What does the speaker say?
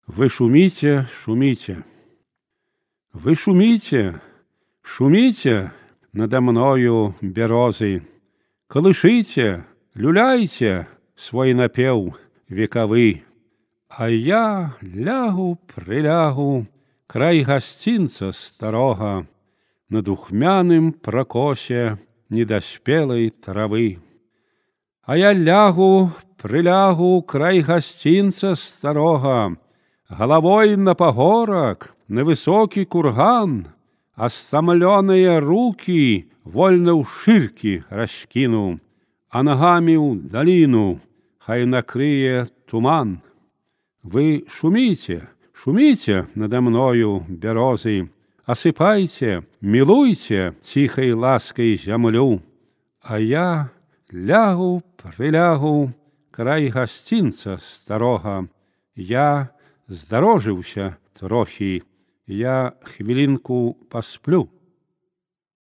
Вы шумите, шумите. Вы шумите, шумите надо мною, березы. Колышите, люляйте свой напев вековый. А я лягу, прилягу край гостинца старого на духмяным прокосе недоспелой травы. А я лягу, прилягу край гостинца старого, головой на погорок, на высокий курган, а стомленные руки вольно у ширки раскину, а ногами у долину хай накрые туман. Вы шумите, шумите надо мною, березы, осыпайте, милуйте тихой лаской землю, а я лягу, прилягу край гостинца старого, я здарожыўся трохі, я хвілінку пасплю.